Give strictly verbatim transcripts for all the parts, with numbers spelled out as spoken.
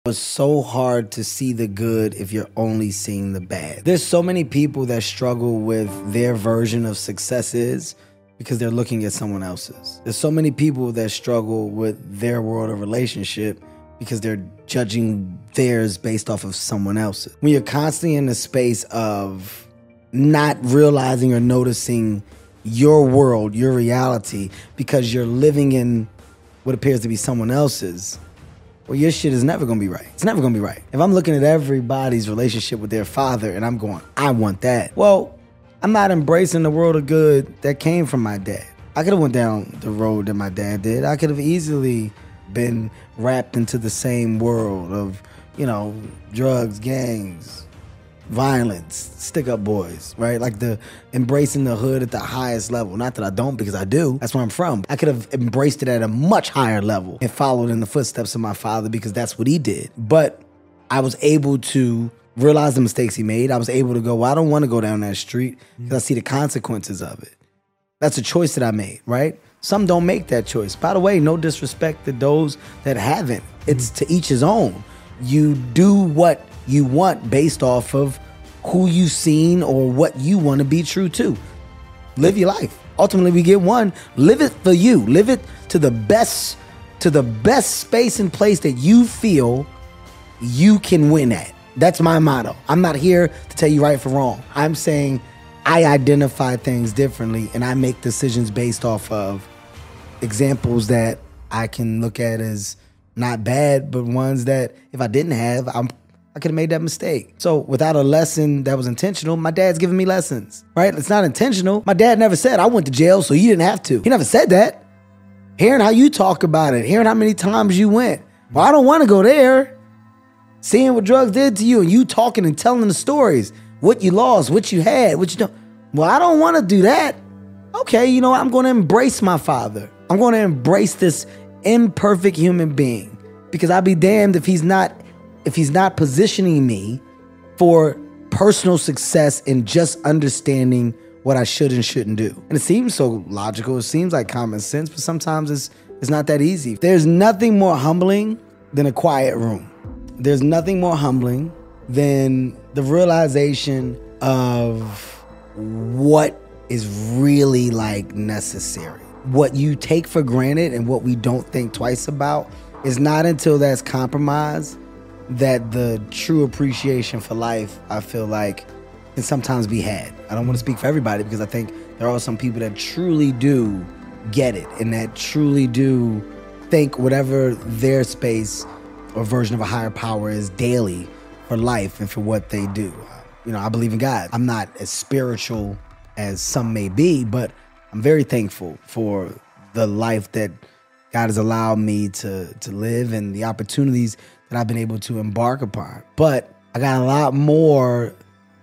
It's so hard to see the good if you're only seeing the bad. There's so many people that struggle with their version of success is because they're looking at someone else's. There's so many people that struggle with their world of relationship because they're judging theirs based off of someone else's. When you're constantly in the space of not realizing or noticing your world, your reality, because you're living in what appears to be someone else's, well, your shit is never gonna be right. It's never gonna be right. If I'm looking at everybody's relationship with their father and I'm going, I want that, well, I'm not embracing the world of good that came from my dad. I could have went down the road that my dad did. I could have easily been wrapped into the same world of, you know, drugs, gangs, violence, stick-up boys, right? Like the embracing the hood at the highest level. Not that I don't, because I do. That's where I'm from. I could have embraced it at a much higher level and followed in the footsteps of my father because that's what he did. But I was able to realize the mistakes he made. I was able to go, well, I don't want to go down that street because I see the consequences of it. That's a choice that I made, right? Some don't make that choice. By the way, no disrespect to those that haven't. It's to each his own. You do what you want based off of who you've seen or what you want to be true to. Live your life. Ultimately, we get one. Live it for you. Live it to the best, to the best space and place that you feel you can win at. That's my motto. I'm not here to tell you right from wrong. I'm saying I identify things differently and I make decisions based off of examples that I can look at as not bad, but ones that if I didn't have, I'm, I could have made that mistake. So without a lesson that was intentional, my dad's giving me lessons, right? It's not intentional. My dad never said, I went to jail so you didn't have to. He never said that. Hearing how you talk about it, hearing how many times you went. Well, I don't want to go there. Seeing what drugs did to you and you talking and telling the stories, what you lost, what you had, what you don't. Well, I don't want to do that. Okay, you know what? I'm going to embrace my father. I'm going to embrace this imperfect human being because I'll be damned if he's not if he's not positioning me for personal success and just understanding what I should and shouldn't do. And it seems so logical. It seems like common sense, but sometimes it's it's not that easy. There's nothing more humbling than a quiet room. There's nothing more humbling than the realization of what is really like necessary. What you take for granted and what we don't think twice about is not until that's compromised that the true appreciation for life, I feel like, can sometimes be had. I don't want to speak for everybody because I think there are some people that truly do get it and that truly do think whatever their space or version of a higher power is daily for life and for what they do. You know, I believe in God. I'm not as spiritual as some may be, but I'm very thankful for the life that God has allowed me to, to live and the opportunities that I've been able to embark upon. But I got a lot more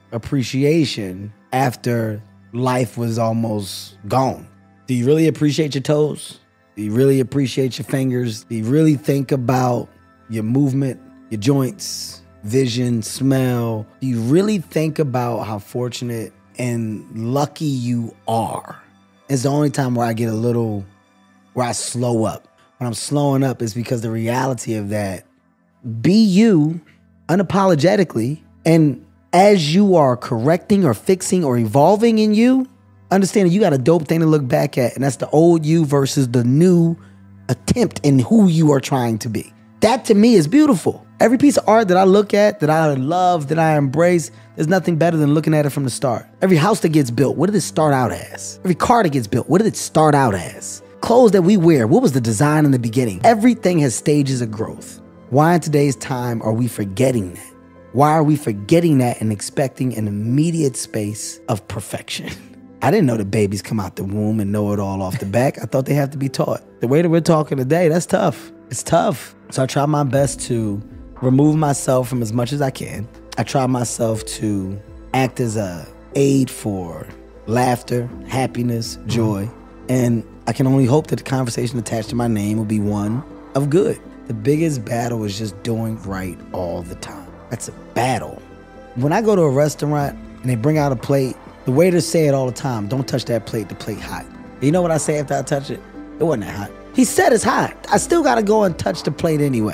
appreciation after life was almost gone. Do you really appreciate your toes? Do you really appreciate your fingers? Do you really think about your movement, your joints, vision, smell? Do you really think about how fortunate and lucky you are? It's the only time where I get a little, where I slow up. When I'm slowing up, it's because the reality of that, be you unapologetically, and as you are correcting or fixing or evolving in you, understand that you got a dope thing to look back at, and that's the old you versus the new attempt in who you are trying to be. That to me is beautiful. Every piece of art that I look at, that I love, that I embrace, there's nothing better than looking at it from the start. Every house that gets built, what did it start out as? Every car that gets built, what did it start out as? Clothes that we wear, what was the design in the beginning? Everything has stages of growth. Why in today's time are we forgetting that? Why are we forgetting that and expecting an immediate space of perfection? I didn't know that babies come out the womb and know it all off the back. I thought they have to be taught. The way that we're talking today, that's tough. It's tough. So I try my best to remove myself from as much as I can. I try myself to act as a aid for laughter, happiness, joy. And I can only hope that the conversation attached to my name will be one of good. The biggest battle is just doing right all the time. That's a battle. When I go to a restaurant and they bring out a plate, the waiters say it all the time, don't touch that plate, the plate hot. You know what I say after I touch it? It wasn't that hot. He said it's hot. I still gotta go and touch the plate anyway.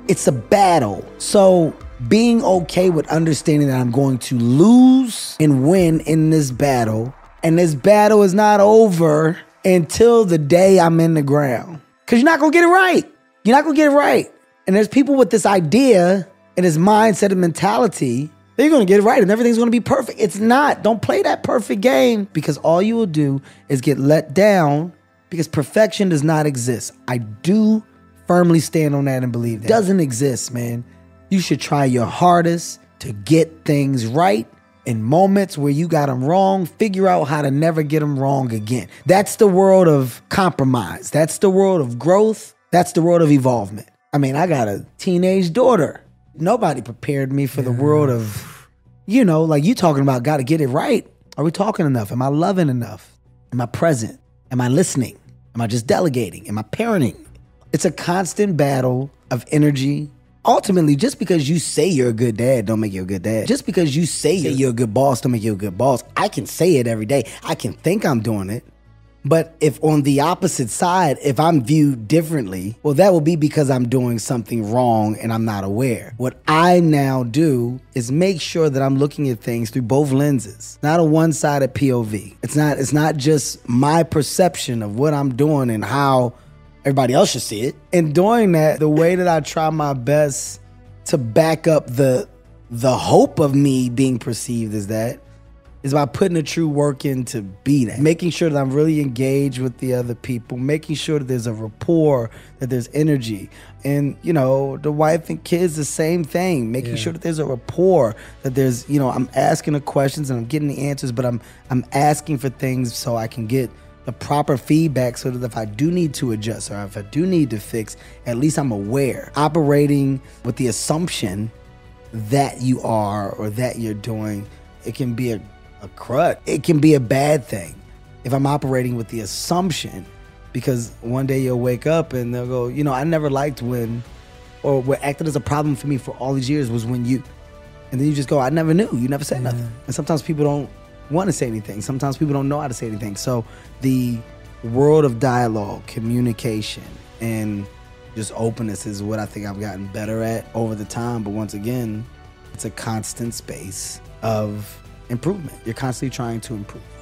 It's a battle. So being okay with understanding that I'm going to lose and win in this battle, and this battle is not over until the day I'm in the ground. Because you're not going to get it right. You're not going to get it right. And there's people with this idea and this mindset and mentality, they're going to get it right and everything's going to be perfect. It's not. Don't play that perfect game, because all you will do is get let down, because perfection does not exist. I do firmly stand on that and believe that. It doesn't exist, man. You should try your hardest to get things right. In moments where you got them wrong, figure out how to never get them wrong again. That's the world of compromise. That's the world of growth. That's the world of evolvement. I mean, I got a teenage daughter. Nobody prepared me for the world of, you know, like you talking about got to get it right. Are we talking enough? Am I loving enough? Am I present? Am I listening? Am I just delegating? Am I parenting? It's a constant battle of energy. Ultimately, just because you say you're a good dad don't make you a good dad. Just because you say you're a good boss don't make you a good boss. I can say it every day. I can think I'm doing it. But if on the opposite side, if I'm viewed differently, well, that will be because I'm doing something wrong and I'm not aware. What I now do is make sure that I'm looking at things through both lenses, not a one-sided P O V. It's not, it's not just my perception of what I'm doing and how everybody else should see it. In doing that, the way that I try my best to back up the the hope of me being perceived as that is by putting the true work in to be that. Making sure that I'm really engaged with the other people, making sure that there's a rapport, that there's energy. And, you know, the wife and kids, the same thing, making yeah. sure that there's a rapport, that there's, you know, I'm asking the questions and I'm getting the answers, but I'm I'm asking for things so I can get the proper feedback, so that if I do need to adjust or if I do need to fix, at least I'm aware. Operating with the assumption that you are or that you're doing, it can be a, a crud. It can be a bad thing if I'm operating with the assumption, because one day you'll wake up and they'll go, you know, I never liked when, or what acted as a problem for me for all these years was when you, and then you just go, I never knew, you never said yeah. nothing. And sometimes people don't want to say anything. Sometimes people don't know how to say anything. So the world of dialogue, communication, and just openness is what I think I've gotten better at over the time. But once again, it's a constant space of improvement. You're constantly trying to improve.